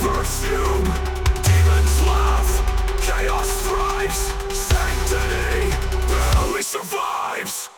perfume. Demons laugh, chaos thrives, sanctity barely survives.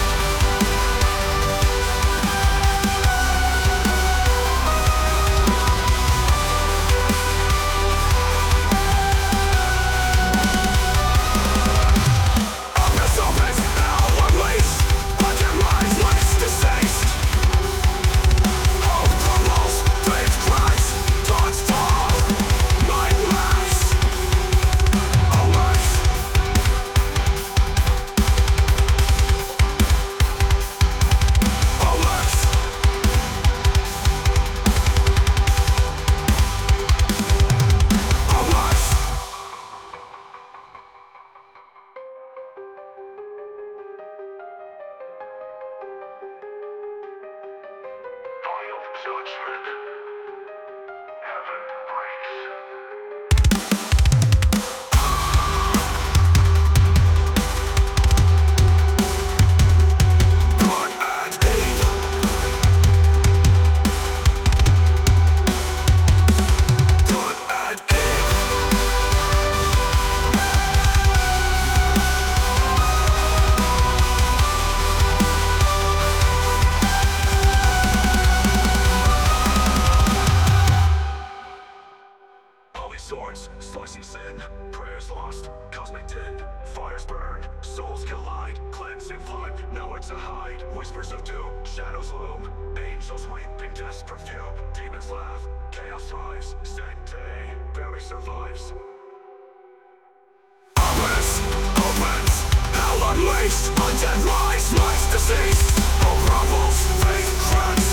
Judgment. Heaven breaks. Good and evil. Good and swords, slicing sin, prayers lost, cosmic din, fires burn, souls collide, cleansing flood, nowhere to hide, whispers of doom, shadows loom, angels weeping death's perfume, demons laugh, chaos thrives, sanctity barely survives. Ominous opens, hell unleashed, undead rise, life's deceased, hope rumbles, faith cracks.